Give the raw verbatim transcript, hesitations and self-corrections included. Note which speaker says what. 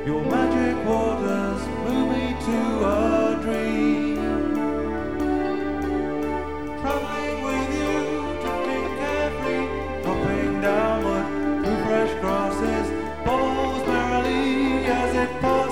Speaker 1: Your magic waters move me to a dream. Traveling with you, drifting carefree, dropping downward through fresh grasses, falls merrily as it passes.